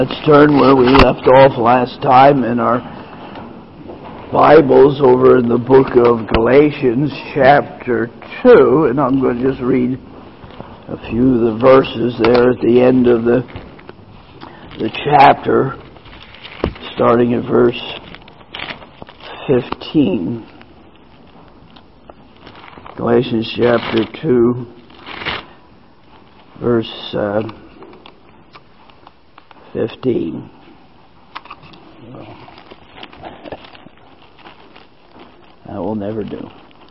Let's turn where we left off last time in our Bibles over in the book of Galatians chapter 2, and I'm going to just read a few of the verses there at the end of the chapter, starting at verse 15. Galatians chapter 2, verse 15. That will never do.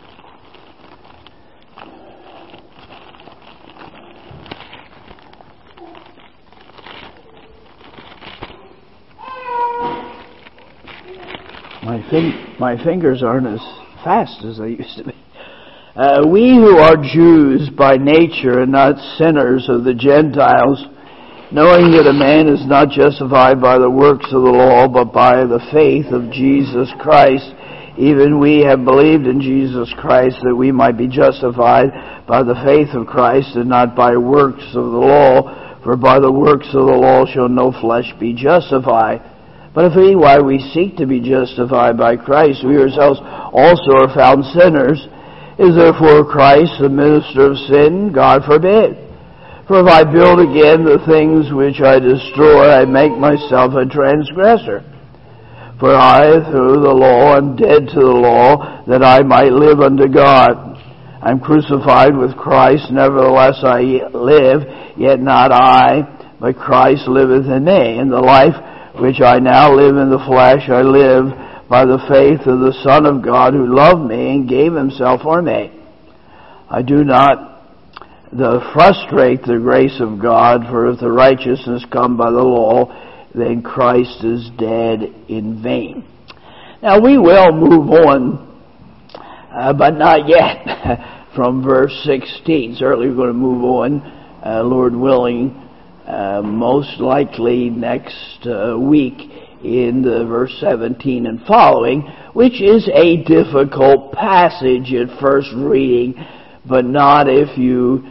My fingers aren't as fast as they used to be. We who are Jews by nature and not sinners of the Gentiles, knowing that a man is not justified by the works of the law, but by the faith of Jesus Christ, even we have believed in Jesus Christ, that we might be justified by the faith of Christ, and not by works of the law. For by the works of the law shall no flesh be justified. But if we, while we seek to be justified by Christ, we ourselves also are found sinners, is therefore Christ the minister of sin? God forbid. For if I build again the things which I destroy, I make myself a transgressor. For I, through the law, am dead to the law, that I might live unto God. I am crucified with Christ, nevertheless I live, yet not I, but Christ liveth in me. And the life which I now live in the flesh, I live by the faith of the Son of God, who loved me and gave himself for me. I do not frustrate the grace of God, for if the righteousness come by the law, then Christ is dead in vain. Now we will move on, but not yet, from verse 16. Certainly we're going to move on, Lord willing, most likely next week in the verse 17 and following, which is a difficult passage at first reading, but not if you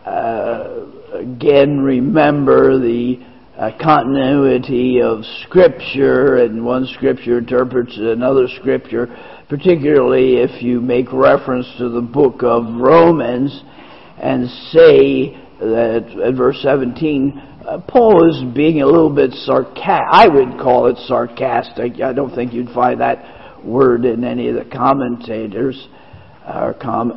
again remember the continuity of Scripture, and one Scripture interprets another Scripture, particularly if you make reference to the book of Romans and say that at verse 17, Paul is being a little bit sarcastic. I would call it sarcastic. I don't think you'd find that word in any of the commentators or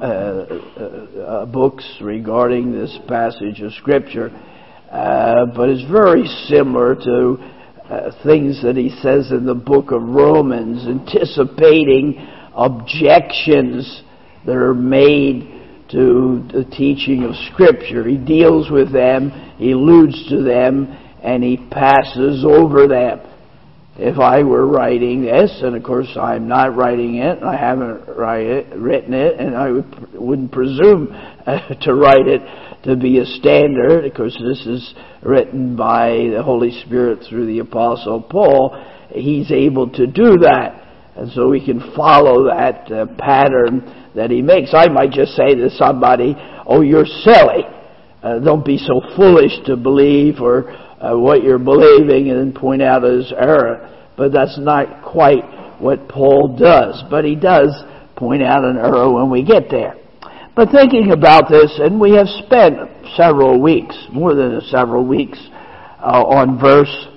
books regarding this passage of Scripture, but it's very similar to things that he says in the book of Romans, anticipating objections that are made to the teaching of Scripture. He deals with them, he alludes to them, and he passes over them. If I were writing this, and of course I'm not writing it, and I haven't written it, and I wouldn't presume to write it to be a standard, because this is written by the Holy Spirit through the Apostle Paul, he's able to do that. And so we can follow that pattern that he makes. I might just say to somebody, oh, you're silly. Don't be so foolish to believe or what you're believing, and then point out his error. But that's not quite what Paul does. But he does point out an error when we get there. But thinking about this, and we have spent several weeks, more than several weeks, on verse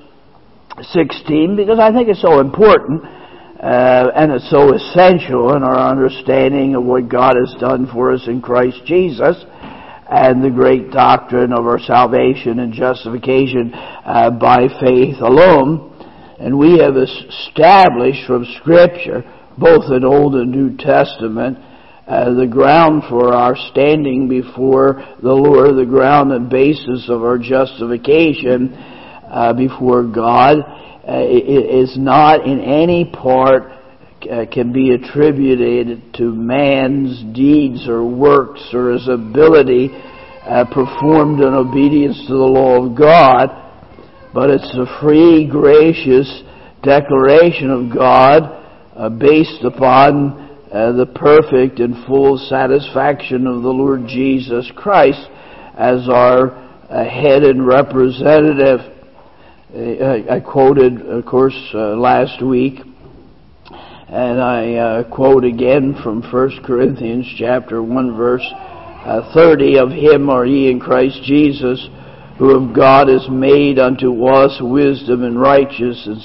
16, because I think it's so important, and it's so essential in our understanding of what God has done for us in Christ Jesus, and the great doctrine of our salvation and justification by faith alone. And we have established from Scripture, both in Old and New Testament, the ground for our standing before the Lord, the ground and basis of our justification before God, is not in any part can be attributed to man's deeds or works or his ability performed in obedience to the law of God, but it's a free, gracious declaration of God based upon the perfect and full satisfaction of the Lord Jesus Christ as our head and representative. I quoted, of course, last week, and I quote again from 1 Corinthians chapter 1, verse 30, "Of him are ye in Christ Jesus, who of God is made unto us wisdom and righteousness and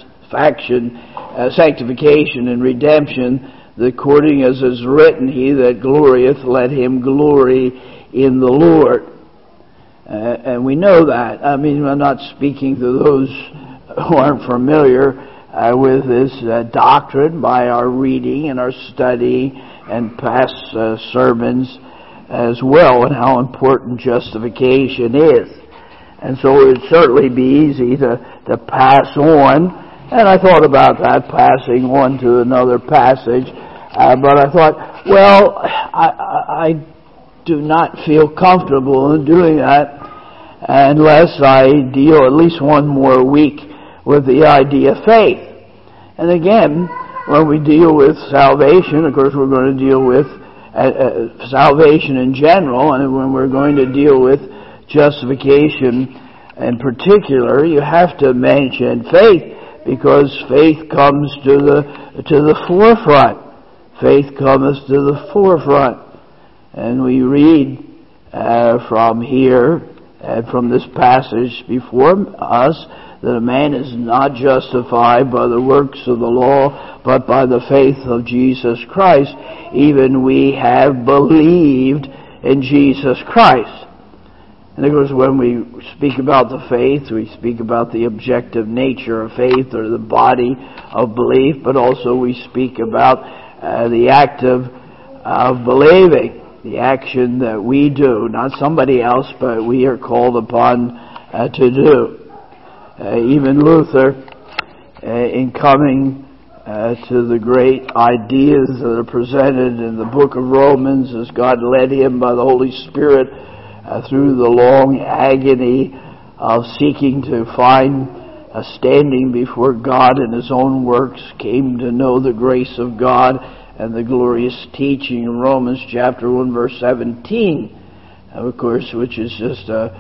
sanctification and redemption, according as is written, He that glorieth, let him glory in the Lord." And we know that. I mean, I'm not speaking to those who aren't familiar with this doctrine by our reading and our study and past sermons as well, and how important justification is. And so it would certainly be easy to pass on. And I thought about that, passing on to another passage. But I thought, well, I do not feel comfortable in doing that unless I deal at least one more week with the idea of faith. And again, when we deal with salvation, of course we're going to deal with salvation in general, and when we're going to deal with justification in particular, you have to mention faith, because faith comes to the forefront. Faith comes to the forefront. And we read from here, from this passage before us, that a man is not justified by the works of the law, but by the faith of Jesus Christ. Even we have believed in Jesus Christ. And of course, when we speak about the faith, we speak about the objective nature of faith, or the body of belief, but also we speak about the act of believing, the action that we do, not somebody else, but we are called upon to do. Even Luther, in coming to the great ideas that are presented in the book of Romans, as God led him by the Holy Spirit through the long agony of seeking to find a standing before God in his own works, came to know the grace of God and the glorious teaching in Romans chapter 1, verse 17, of course, which is just a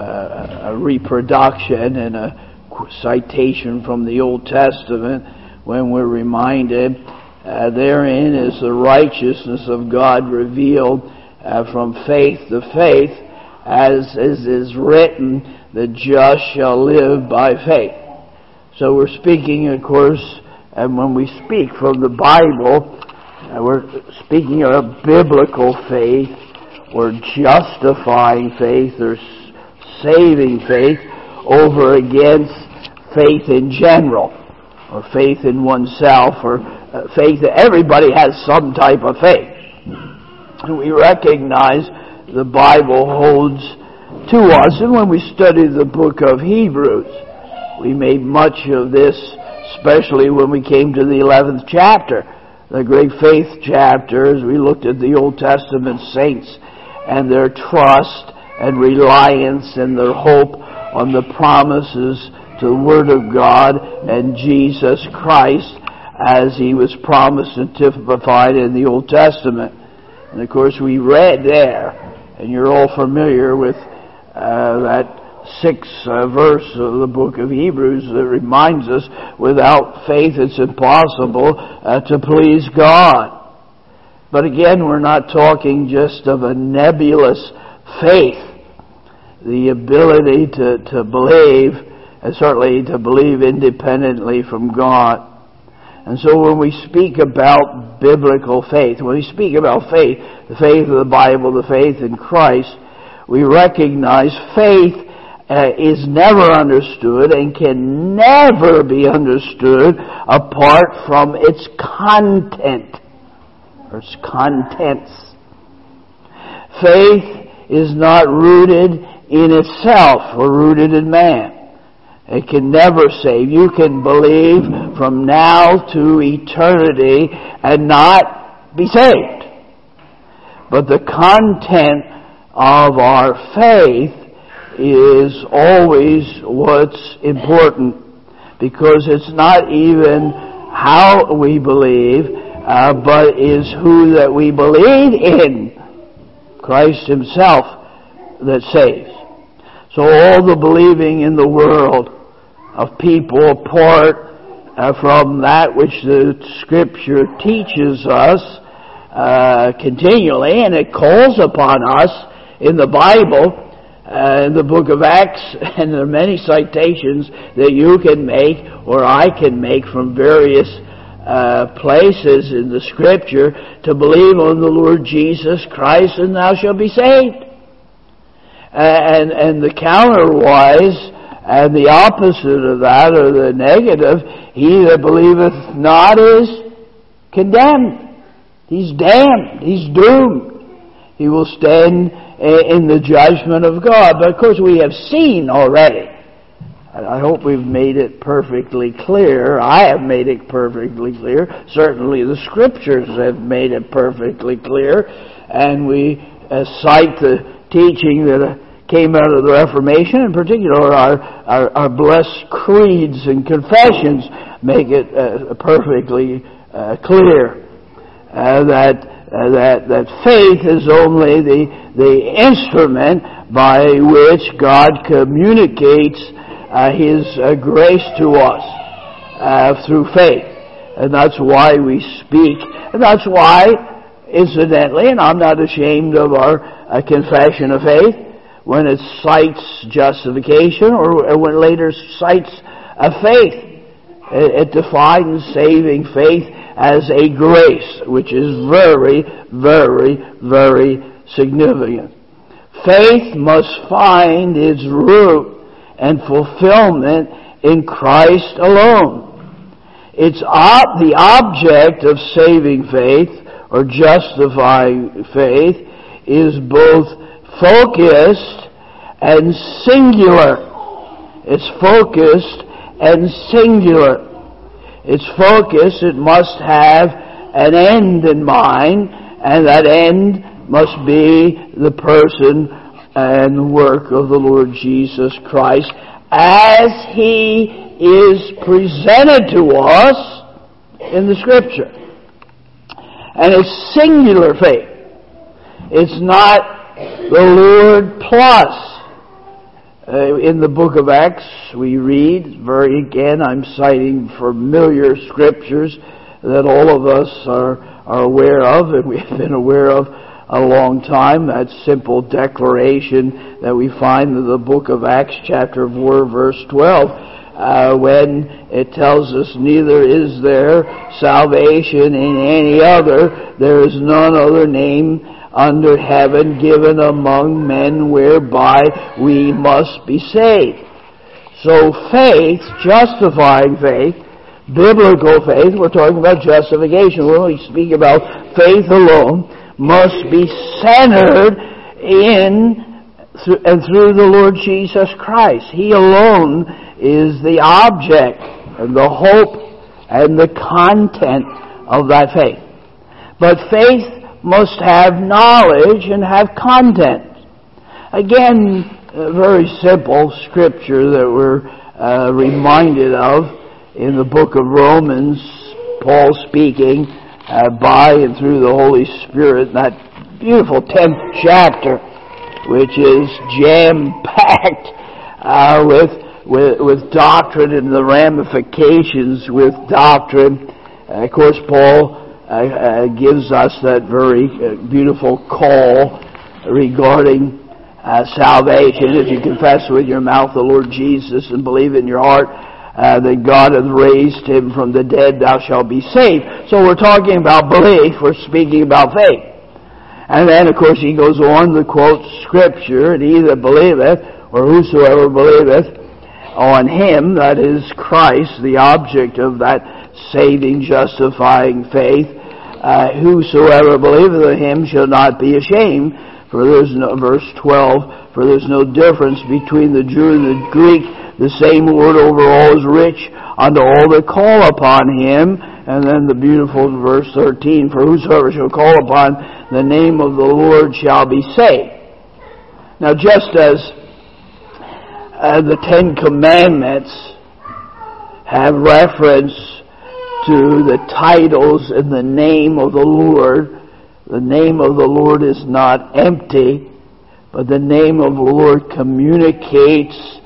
reproduction and a citation from the Old Testament, when we're reminded therein is the righteousness of God revealed from faith to faith, as is written, the just shall live by faith. So we're speaking, of course, and when we speak from the Bible, we're speaking of biblical faith, or justifying faith, or saving faith, over against faith in general, or faith in oneself, or faith that everybody has some type of faith. And we recognize the Bible holds to us, and when we study the book of Hebrews, we made much of this, especially when we came to the 11th chapter, the great faith chapter, as we looked at the Old Testament saints and their trust and reliance and their hope on the promises to the Word of God and Jesus Christ as He was promised and typified in the Old Testament. And of course we read there, and you're all familiar with that 6th verse of the book of Hebrews that reminds us, without faith it's impossible to please God. But again, we're not talking just of a nebulous faith, the ability to believe, and certainly to believe independently from God. And so when we speak about biblical faith, when we speak about faith, the faith of the Bible, the faith in Christ, we recognize faith is never understood and can never be understood apart from its content, or its contents. Faith is not rooted in itself or rooted in man. It can never save. You can believe from now to eternity and not be saved. But the content of our faith is always what's important, because it's not even how we believe, but is who that we believe in, Christ Himself, that saves. So all the believing in the world of people apart from that which the Scripture teaches us continually, and it calls upon us in the Bible, in the book of Acts, and there are many citations that you can make or I can make from various places in the Scripture to believe on the Lord Jesus Christ and thou shalt be saved. And the counterwise, and the opposite of that, or the negative, he that believeth not is condemned. He's damned. He's doomed. He will stand in the judgment of God. But of course we have seen already, and I hope we've made it perfectly clear. I have made it perfectly clear. Certainly the Scriptures have made it perfectly clear. And we cite the teaching that came out of the Reformation, in particular our blessed creeds and confessions make it perfectly clear that faith is only the instrument by which God communicates His grace to us through faith. And that's why we speak. And that's why, incidentally, and I'm not ashamed of our confession of faith, when it cites justification or when it later cites a faith, it defines saving faith as a grace, which is very, very, very significant. Faith must find its root and fulfillment in Christ alone. It's the object of saving faith or justifying faith is both focused and singular. It's focused and singular. It's focused, it must have an end in mind, and that end must be the person and the work of the Lord Jesus Christ as He is presented to us in the Scripture. And it's singular faith. It's not the Lord plus. In the book of Acts, we read, I'm citing familiar scriptures that all of us are aware of, and we've been aware of a long time, that simple declaration that we find in the book of Acts chapter 4, verse 12, when it tells us, neither is there salvation in any other, there is none other name under heaven given among men whereby we must be saved. So faith, justifying faith, biblical faith, we're talking about justification, when we speak about faith alone, must be centered in and through the Lord Jesus Christ. He alone is the object and the hope and the content of that faith. But faith must have knowledge and have content. Again, a very simple scripture that we're reminded of in the book of Romans, Paul speaking by and through the Holy Spirit, that beautiful 10th chapter, which is jam-packed with doctrine and the ramifications with doctrine. Of course, Paul gives us that very beautiful call regarding salvation. If you confess with your mouth the Lord Jesus and believe in your heart that God hath raised Him from the dead, thou shalt be saved. So we're talking about belief, we're speaking about faith. And then, of course, he goes on to quote Scripture, and he that believeth, or whosoever believeth on Him, that is Christ, the object of that saving, justifying faith, whosoever believeth on Him shall not be ashamed. For there's no, verse 12, for there's no difference between the Jew and the Greek. The same Lord over all is rich unto all that call upon Him. And then the beautiful verse 13, for whosoever shall call upon the name of the Lord shall be saved. Now, just as the Ten Commandments have reference to the titles and the name of the Lord, the name of the Lord is not empty, but the name of the Lord communicates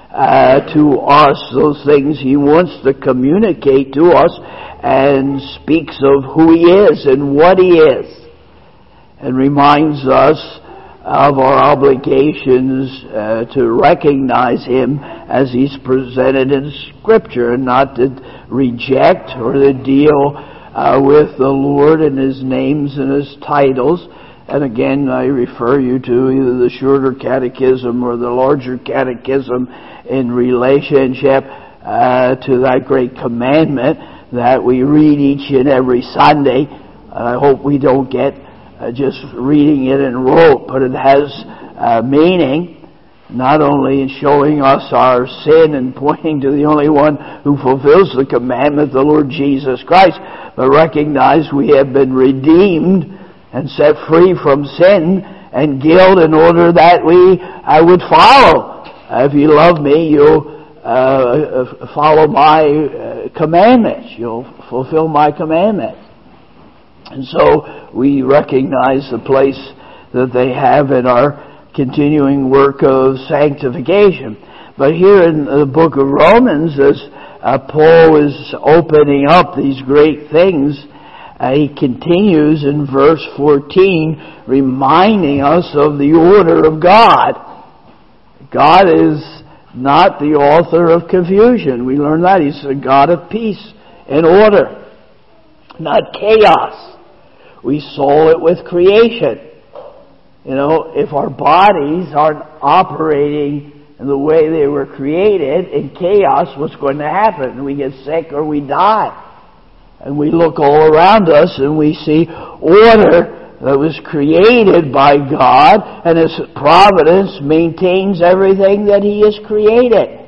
to us those things He wants to communicate to us, and speaks of who He is and what He is, and reminds us of our obligations to recognize Him as He's presented in Scripture, and not to reject or to deal with the Lord and His names and His titles. And again, I refer you to either the shorter catechism or the larger catechism in relationship to that great commandment that we read each and every Sunday. I hope we don't get just reading it in rote, but it has meaning, not only in showing us our sin and pointing to the only one who fulfills the commandment, the Lord Jesus Christ, but recognize we have been redeemed and set free from sin and guilt in order that I would follow. If you love me, you'll follow my commandments. You'll fulfill my commandments. And so we recognize the place that they have in our continuing work of sanctification. But here in the book of Romans, as Paul is opening up these great things, he continues in verse 14, reminding us of the order of God. God is not the author of confusion. We learn that. He's a God of peace and order, not chaos. We saw it with creation. You know, if our bodies aren't operating in the way they were created, in chaos, what's going to happen? We get sick or we die. And we look all around us and we see order that was created by God, and His providence maintains everything that He has created.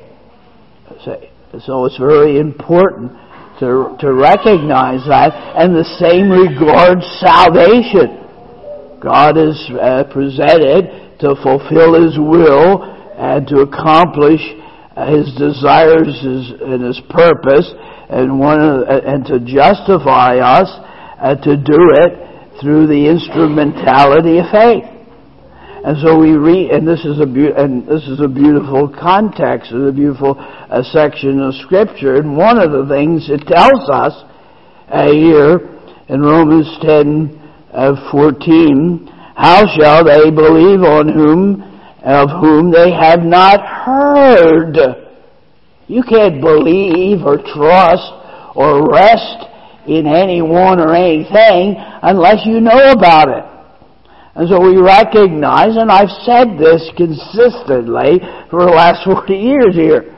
So it's very important to recognize that, and the same regards salvation. God is presented to fulfill His will and to accomplish His desires and His purpose, and to justify us to do it through the instrumentality of faith. And so we read, and this is a beautiful context, and a beautiful section of Scripture. And one of the things it tells us here in Romans 10:14, how shall they believe of whom they have not heard? You can't believe or trust or rest in anyone or anything unless you know about it. And so we recognize, and I've said this consistently for the last 40 years here,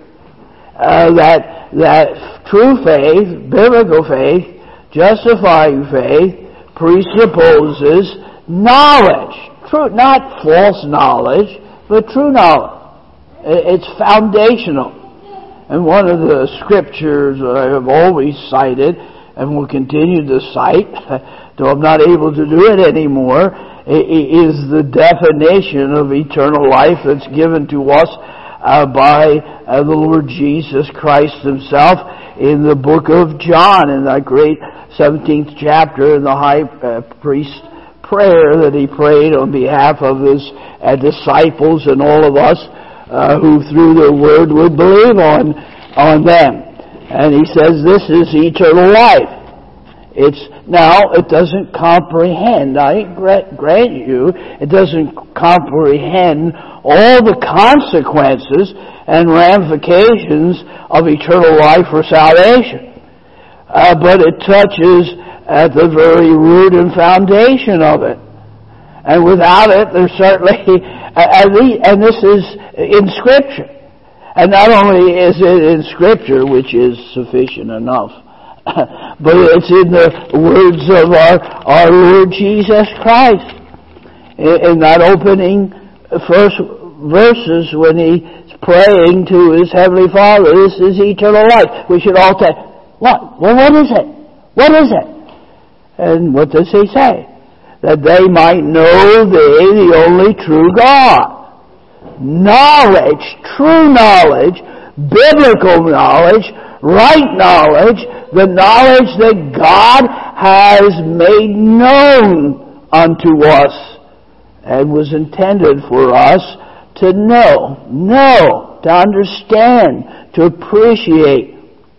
that true faith, biblical faith, justifying faith, presupposes knowledge. True, not false knowledge, but true knowledge. It's foundational. And one of the scriptures that I have always cited, and will continue to cite, though I'm not able to do it anymore, is the definition of eternal life that's given to us by the Lord Jesus Christ Himself in the book of John, in that great 17th chapter, in the high priest prayer that he prayed on behalf of his disciples and all of us who through their word would believe on them. And he says this is eternal life. It doesn't comprehend, I grant you, it doesn't comprehend all the consequences and ramifications of eternal life or salvation. But it touches at the very root and foundation of it. And without it, there's certainly, and this is in Scripture. And not only is it in Scripture, which is sufficient enough, but it's in the words of our Lord Jesus Christ. In that opening first verses when He's praying to His Heavenly Father, this is eternal life. We should all say, what? Well, what is it? What is it? And what does He say? That they might know Thee, the only true God. Knowledge, true knowledge, biblical knowledge, right knowledge, the knowledge that God has made known unto us and was intended for us to know. to understand, to appreciate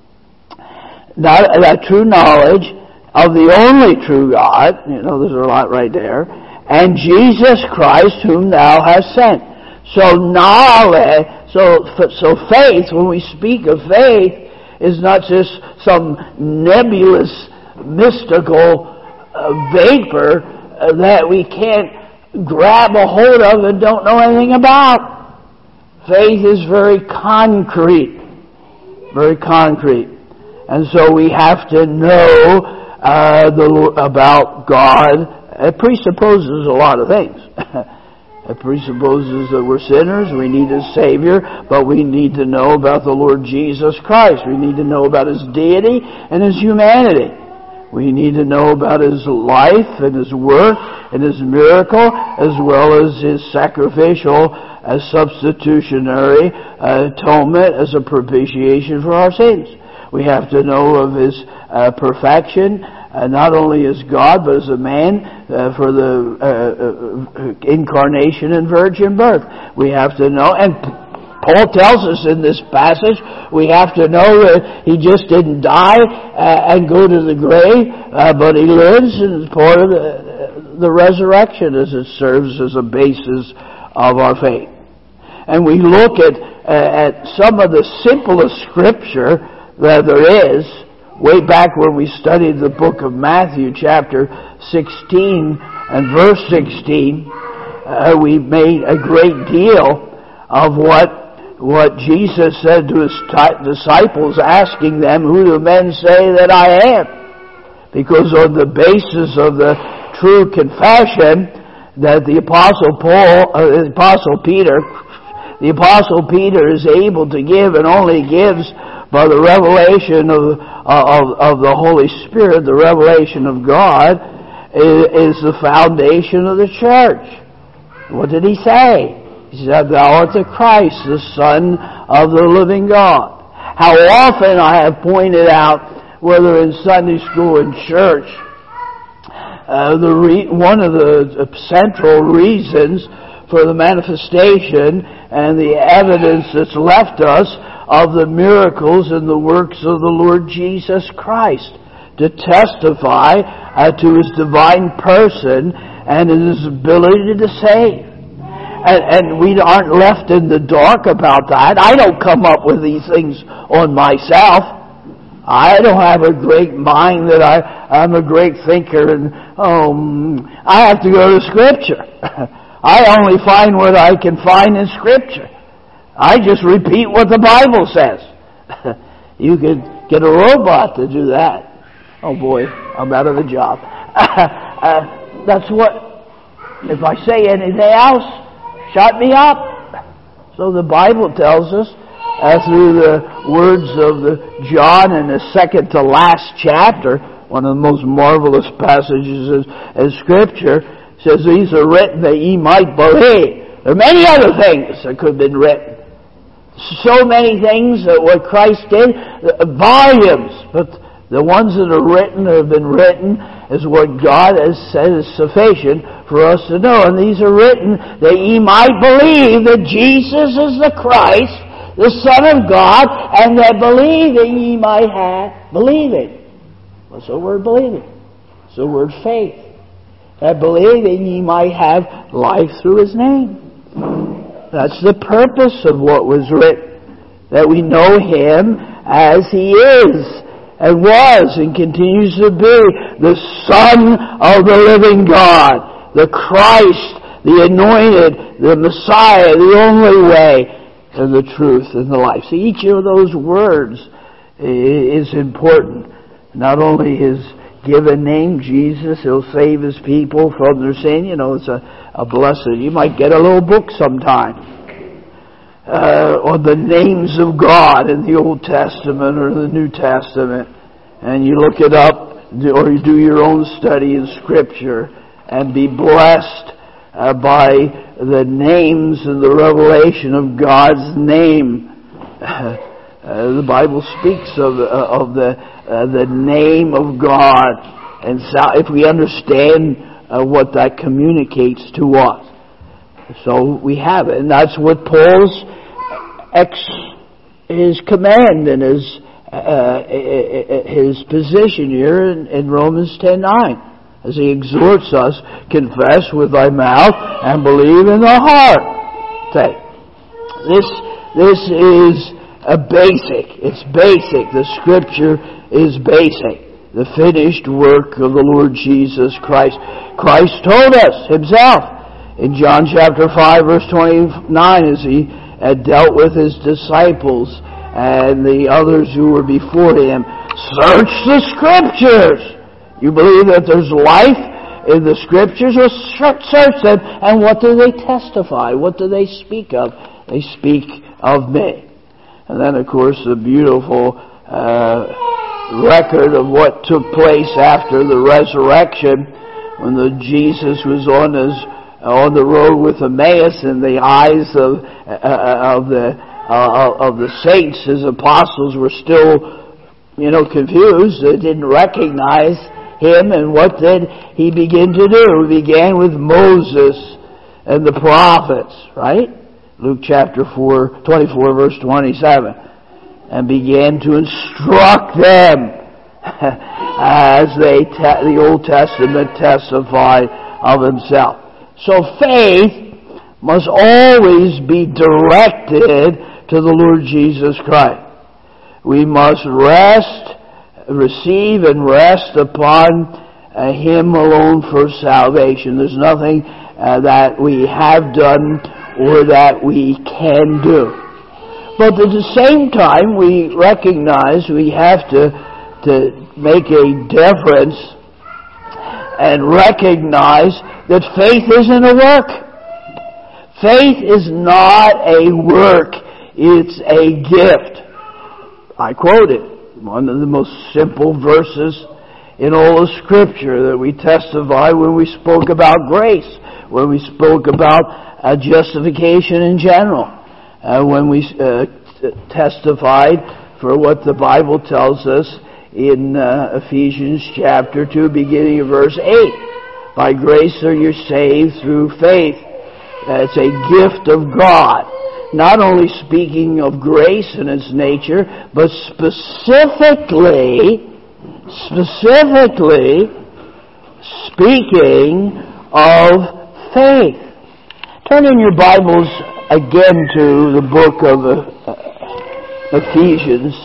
that true knowledge of the only true God, there's a lot right there, and Jesus Christ whom thou hast sent. So knowledge, so faith, when we speak of faith, is not just some nebulous, mystical vapor that we can't grab a hold of and don't know anything about. Faith is very concrete. Very concrete. And so we have to know about God. It presupposes a lot of things. It presupposes that we're sinners, we need a Savior, but we need to know about the Lord Jesus Christ. We need to know about His deity and His humanity. We need to know about His life and His work and His miracle, as well as His sacrificial, substitutionary atonement as a propitiation for our sins. We have to know of His perfection, not only as God, but as a man for the incarnation and virgin birth. We have to know, and Paul tells us in this passage, we have to know that He just didn't die and go to the grave, but He lives, and it's part of the resurrection, as it serves as a basis of our faith. And we look at some of the simplest scripture that there is. Way back when we studied the book of Matthew, chapter 16 and verse 16, we made a great deal of what Jesus said to His disciples, asking them, "Who do men say that I am?" Because on the basis of the true confession that the Apostle Peter is able to give, and only gives by the revelation of the Holy Spirit, the revelation of God, is the foundation of the church. What did He say? He said, "Thou art the Christ, the Son of the living God." How often I have pointed out, whether in Sunday school and church, one of the central reasons for the manifestation and the evidence that's left us of the miracles and the works of the Lord Jesus Christ, to testify to His divine person and His ability to save. And we aren't left in the dark about that. I don't come up with these things on myself. I don't have a great mind that I'm a great thinker, and I have to go to Scripture. I only find what I can find in Scripture. I just repeat what the Bible says. You could get a robot to do that. Oh boy, I'm out of the job. That's what, if I say anything else, shut me up. So the Bible tells us, through the words of John in the second to last chapter, one of the most marvelous passages in Scripture, says, "These are written that ye might believe." There are many other things that could have been written. So many things that what Christ did, volumes, but the ones that are written, that have been written, is what God has said is sufficient for us to know. And these are written that ye might believe that Jesus is the Christ, the Son of God, and that believe that ye might have believing. What's the word believing? It's the word faith. That believe that ye might have life through His name. That's the purpose of what was written. That we know Him as He is, and was, and continues to be, the Son of the living God, the Christ, the anointed, the Messiah, the only way, and the truth, and the life. See, each of those words is important. Not only His given name, Jesus, He'll save His people from their sin. It's a blessing. You might get a little book sometime on the names of God in the Old Testament or the New Testament, and you look it up, or you do your own study in Scripture, and be blessed by the names and the revelation of God's name. The Bible speaks of the name of God, and so if we understand what that communicates to us, so we have it, and that's what Paul's his command and his position here in Romans 10:9, as he exhorts us, confess with thy mouth and believe in the heart. Okay. This is a basic. It's basic. The Scripture is basic. The finished work of the Lord Jesus Christ. Christ told us himself in John chapter 5 verse 29 as he had dealt with his disciples and the others who were before him, search the Scriptures. You believe that there's life in the Scriptures? Well, search them. And what do they testify? What do they speak of? They speak of me. And then, of course, the beautiful record of what took place after the resurrection, when Jesus was on the road with Emmaus, and the eyes of the saints, his apostles, were still, confused. They didn't recognize him. And what did he begin to do? He began with Moses and the prophets, right? Luke chapter 24 verse 27. And began to instruct them as the Old Testament testified of himself. So faith must always be directed to the Lord Jesus Christ. We must receive and rest upon Him alone for salvation. There's nothing that we have done or that we can do. But at the same time, we recognize we have to make a difference and recognize that faith isn't a work. Faith is not a work, it's a gift. I quoted one of the most simple verses in all of Scripture that we testify when we spoke about grace, when we spoke about justification in general. When we testified for what the Bible tells us in Ephesians chapter 2, beginning of verse 8. By grace are you saved through faith. It's a gift of God. Not only speaking of grace in its nature, but specifically speaking of faith. Turn in your Bibles again to the book of Ephesians.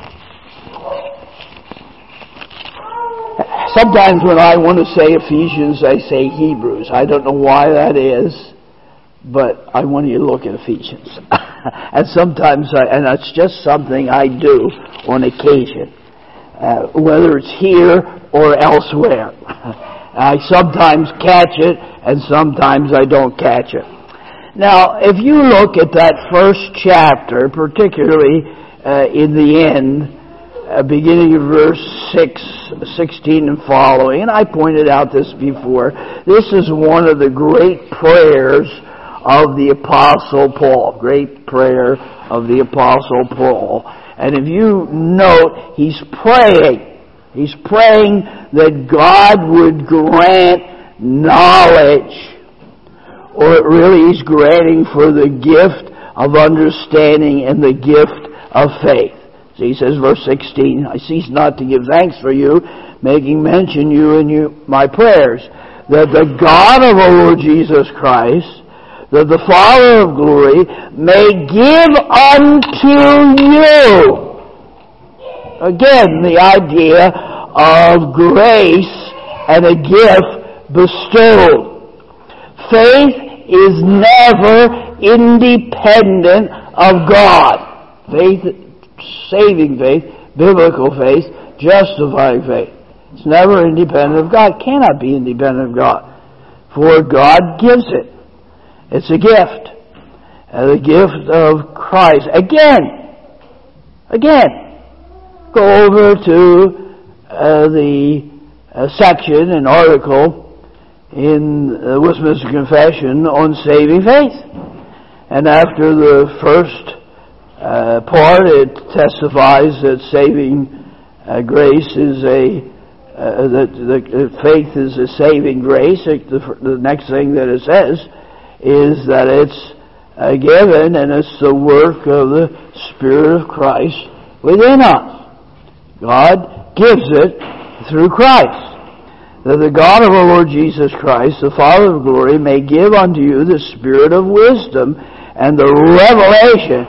Sometimes when I want to say Ephesians, I say Hebrews. I don't know why that is, but I want you to look at Ephesians. And sometimes, and it's just something I do on occasion, whether it's here or elsewhere. I sometimes catch it, and sometimes I don't catch it. Now, if you look at that first chapter, particularly in the end, beginning of verse 16 and following, and I pointed out this before, this is one of the great prayers of the Apostle Paul. Great prayer of the Apostle Paul. And if you note, he's praying. He's praying that God would grant knowledge. Or really he's granting for the gift of understanding and the gift of faith. So he says, verse 16, I cease not to give thanks for you, making mention you in my prayers, that the God of our Lord Jesus Christ, that the Father of glory, may give unto you. Again, the idea of grace and a gift bestowed. Faith is never independent of God. Faith, saving faith, biblical faith, justifying faith. It's never independent of God. It cannot be independent of God. For God gives it. It's a gift. The gift of Christ. Again, go over to the section, an article in the Westminster Confession on saving faith. And after the first part, it testifies that saving grace is that faith is a saving grace. The next thing that it says is that it's given, and it's the work of the Spirit of Christ within us. God gives it through Christ. That the God of our Lord Jesus Christ, the Father of glory, may give unto you the spirit of wisdom and the revelation.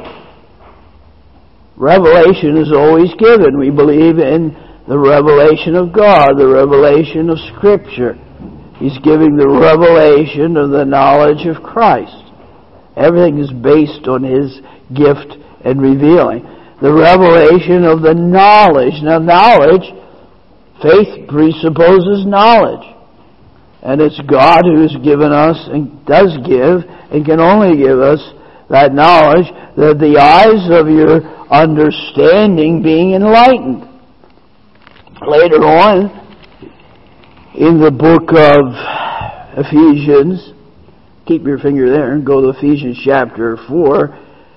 Revelation is always given. We believe in the revelation of God, the revelation of Scripture. He's giving the revelation of the knowledge of Christ. Everything is based on His gift and revealing. The revelation of the knowledge. Now, knowledge, faith presupposes knowledge. And it's God who has given us, and does give, and can only give us that knowledge, that the eyes of your understanding being enlightened. Later on, in the book of Ephesians, keep your finger there and go to Ephesians chapter 4,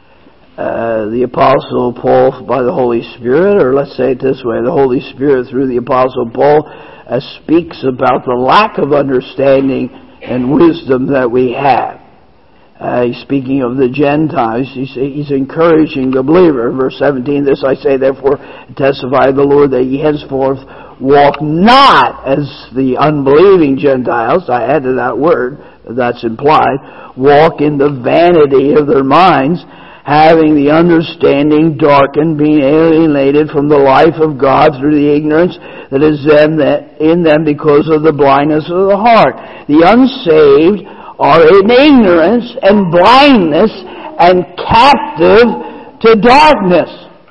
the Apostle Paul, by the Holy Spirit, or let's say it this way, the Holy Spirit through the Apostle Paul speaks about the lack of understanding and wisdom that we have. He's speaking of the Gentiles. He's encouraging the believer. Verse 17, this I say, therefore, testify the Lord, that ye henceforth walk not as the unbelieving Gentiles. I added that word, that's implied. Walk in the vanity of their minds, having the understanding darkened, being alienated from the life of God through the ignorance that is in them because of the blindness of the heart. The unsaved are in ignorance and blindness and captive to darkness.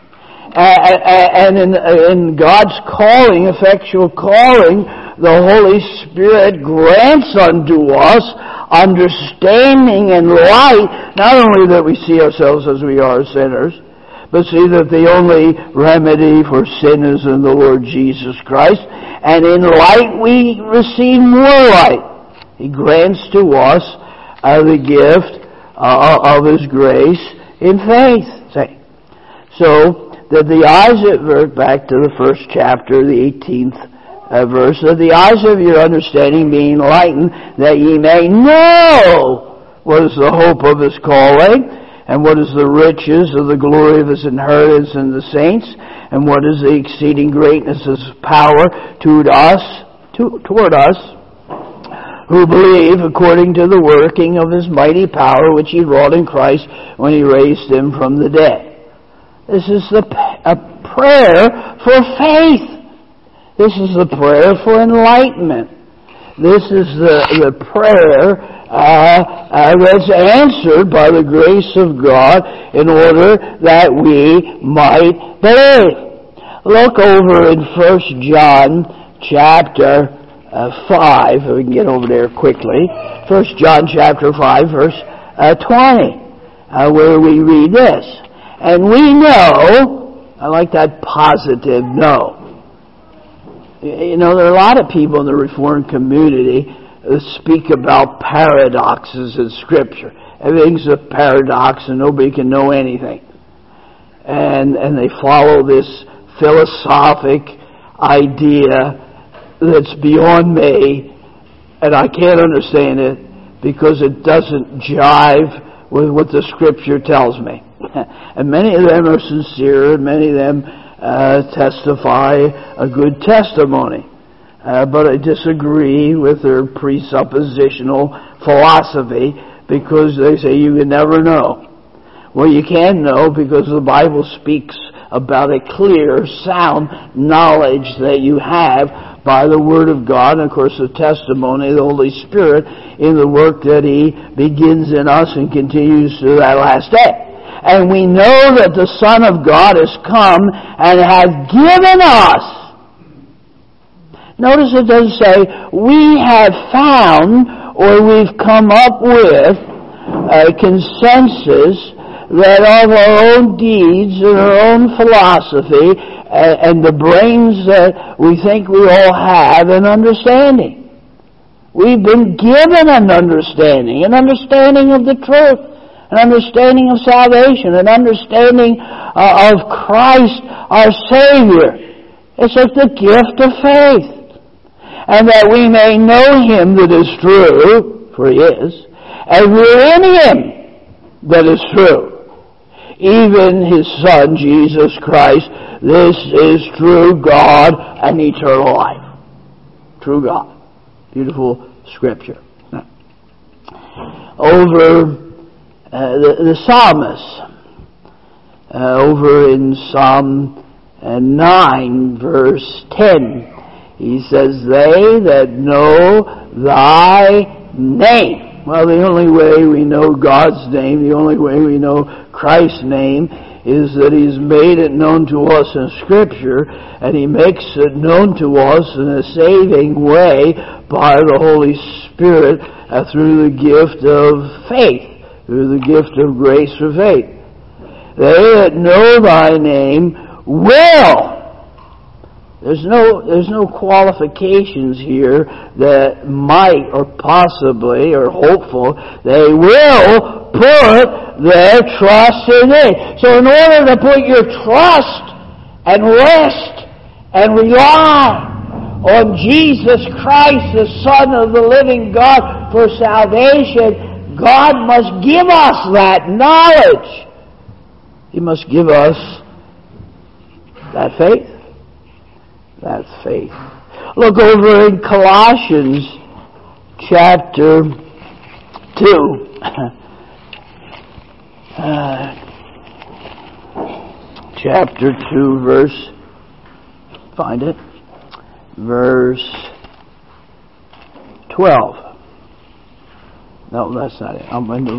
And in God's calling, effectual calling, the Holy Spirit grants unto us understanding and light, not only that we see ourselves as we are sinners, but see that the only remedy for sin is in the Lord Jesus Christ, and in light we receive more light. He grants to us the gift of His grace in faith. So that the eyes, back to the first chapter, the 18th verse, that the eyes of your understanding being enlightened, that ye may know what is the hope of His calling, and what is the riches of the glory of His inheritance in the saints, and what is the exceeding greatness of His power toward us, who believe according to the working of His mighty power, which He wrought in Christ when He raised Him from the dead. This is a prayer for faith. This is the prayer for enlightenment. This is the prayer that's answered by the grace of God in order that we might believe. Look over in 1 John chapter 5, if we can get over there quickly. 1 John chapter 5, verse 20, where we read this. And we know, I like that positive know. You know, there are a lot of people in the Reformed community that speak about paradoxes in Scripture. Everything's a paradox and nobody can know anything. And they follow this philosophic idea that's beyond me, and I can't understand it because it doesn't jive with what the Scripture tells me. And many of them are sincere, and many of them testify a good testimony. But I disagree with their presuppositional philosophy because they say you can never know. Well, you can know because the Bible speaks about a clear, sound knowledge that you have by the Word of God, and of course the testimony of the Holy Spirit in the work that He begins in us and continues to that last day. And we know that the Son of God has come and has given us. Notice it doesn't say, we have found or we've come up with a consensus that of our own deeds and our own philosophy and the brains that we think we all have an understanding. We've been given an understanding of the truth. An understanding of salvation, an understanding of Christ, our Savior. It's like the gift of faith. And that we may know Him that is true, for He is, and we're in Him. that is true. Even His Son, Jesus Christ, this is true God and eternal life. True God. Beautiful Scripture. Over the psalmist, over in Psalm 9, verse 10, he says, "They that know Thy name." Well, the only way we know God's name, the only way we know Christ's name, is that He's made it known to us in Scripture, and He makes it known to us in a saving way by the Holy Spirit through the gift of faith, through the gift of grace for faith. They that know Thy name will. There's no qualifications here that might or possibly or hopeful. They will put their trust in Thee. So in order to put your trust and rest and rely on Jesus Christ, the Son of the living God, for salvation, God must give us that knowledge. He must give us that faith. That's faith. Look over in Colossians chapter 2. Chapter 2, verse, find it, verse 12. No, that's not it. I'm in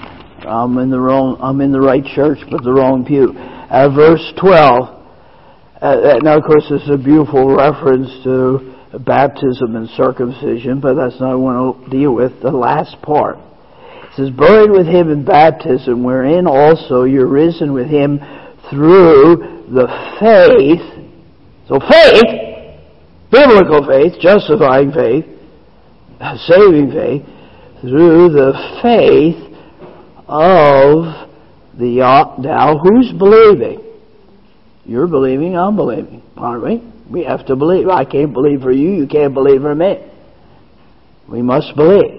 the right church, but the wrong pew. Verse 12. Now, of course, this is a beautiful reference to baptism and circumcision, but that's not what I want to deal with. The last part. It says, "Buried with Him in baptism, wherein also you're risen with Him through the faith." So faith, biblical faith, justifying faith, saving faith, through the faith of the... Now, who's believing? You're believing, I'm believing, aren't we? We have to believe. I can't believe for you, you can't believe for me. We must believe.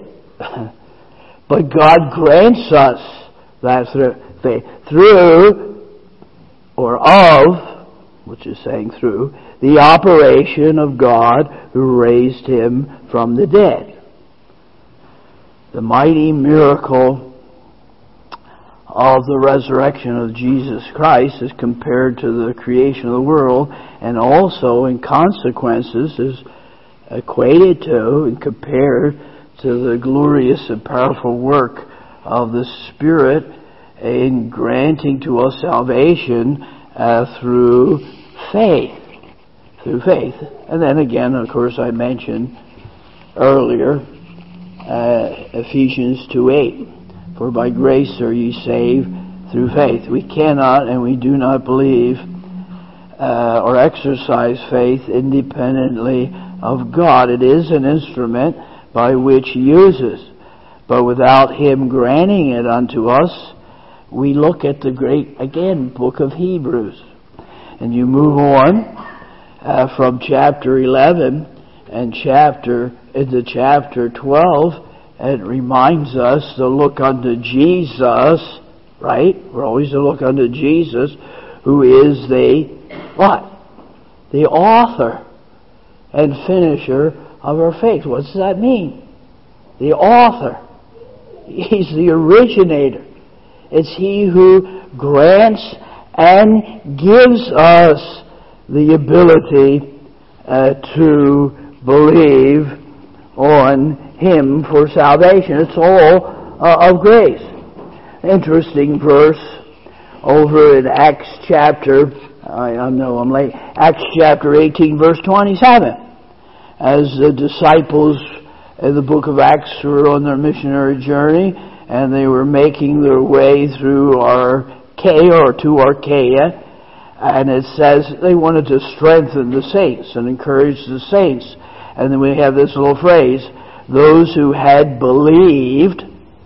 But God grants us that through faith. Through, or of, which is saying through, the operation of God who raised Him from the dead. The mighty miracle of the resurrection of Jesus Christ is compared to the creation of the world, and also in consequences is equated to and compared to the glorious and powerful work of the Spirit in granting to us salvation through faith. Through faith. And then again, of course, I mentioned earlier Ephesians 2:8. "For by grace are ye saved through faith." We cannot and we do not believe or exercise faith independently of God. It is an instrument by which He uses. But without Him granting it unto us, we look at the great, again, book of Hebrews. And you move on from chapter 11 and into chapter 12, it reminds us to look unto Jesus, right? We're always to look unto Jesus, who is the, what? The author and finisher of our faith. What does that mean? The author. He's the originator. It's He who grants and gives us the ability to believe on Him for salvation. It's all of grace. Interesting verse over in Acts chapter, I know I'm late, Acts chapter 18 verse 27. As the disciples in the book of Acts were on their missionary journey, and they were making their way through Achaia or to Achaia, and it says they wanted to strengthen the saints and encourage the saints. And then we have this little phrase, those who had believed.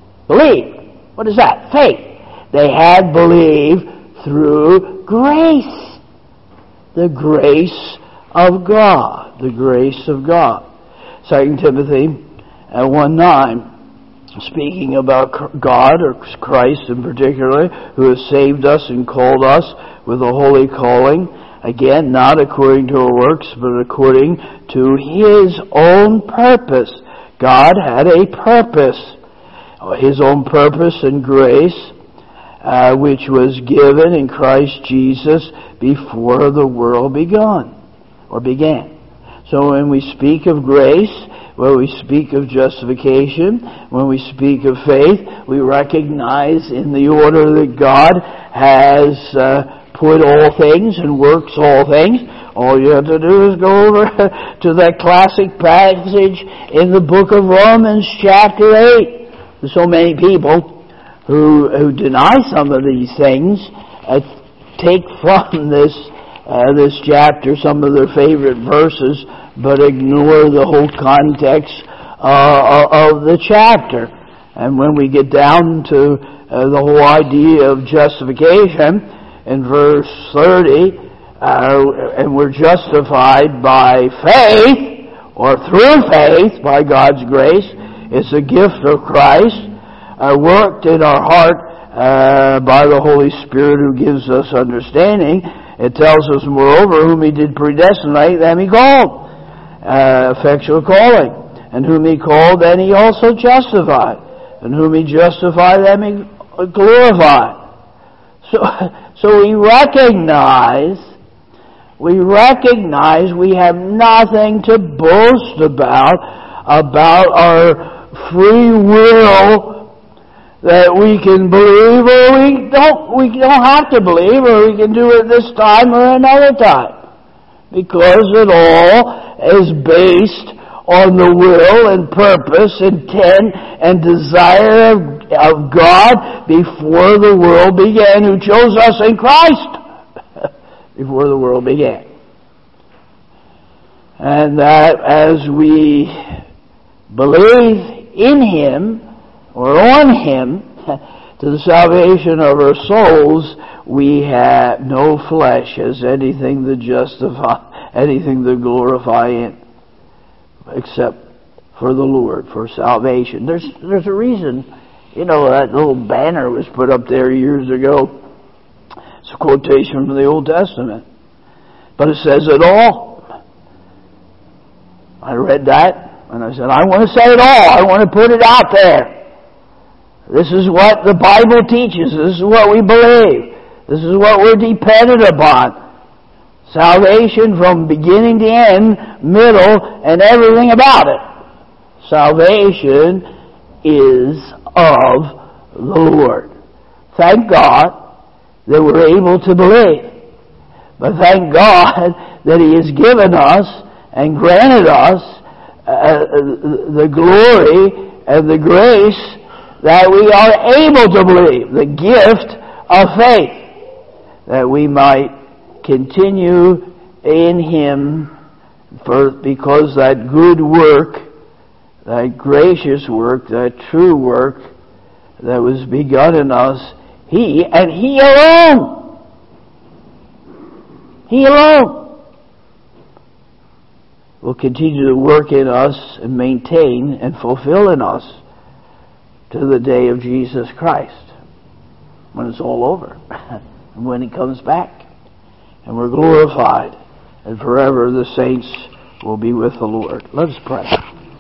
What is that? Faith. They had believed through grace. The grace of God. The grace of God. 2 Timothy 1:9. speaking about God, or Christ in particular, who has saved us and called us with a holy calling. Again, not according to our works, but according to His own purpose. God had a purpose, His own purpose and grace, which was given in Christ Jesus before the world began. So when we speak of grace, when we speak of justification, when we speak of faith, we recognize in the order that God has put all things and works all things. All you have to do is go over to that classic passage in the book of Romans chapter 8. There's so many people who deny some of these things, take from this chapter some of their favorite verses, but ignore the whole context of the chapter. And when we get down to the whole idea of justification, in verse 30, and we're justified by faith, or through faith, by God's grace. It's a gift of Christ, worked in our heart by the Holy Spirit who gives us understanding. It tells us, moreover, whom He did predestinate, them He called. Effectual calling. And whom He called, then He also justified. And whom He justified, them He glorified. So we recognize we have nothing to boast about our free will, that we can believe or we don't have to believe, or we can do it this time or another time. Because it all is based on the will and purpose, intent and desire of God before the world began, who chose us in Christ before the world began. And that as we believe in Him, or on Him, to the salvation of our souls, we have no flesh has anything to justify, anything to glorify in, except for the Lord, for salvation. There's a reason, that little banner was put up there years ago. It's a quotation from the Old Testament, but it says it all. I read that, and I said, I want to say it all. I want to put it out there. This is what the Bible teaches. This is what we believe. This is what we're dependent upon. Salvation from beginning to end, middle, and everything about it. Salvation is of the Lord. Thank God that we're able to believe. But thank God that He has given us and granted us the glory and the grace that we are able to believe, the gift of faith, that we might continue in Him, because that good work, that gracious work, that true work that was begun in us, He and He alone will continue to work in us and maintain and fulfill in us to the day of Jesus Christ, when it's all over, and when He comes back, and we're glorified, and forever the saints will be with the Lord. Let us pray.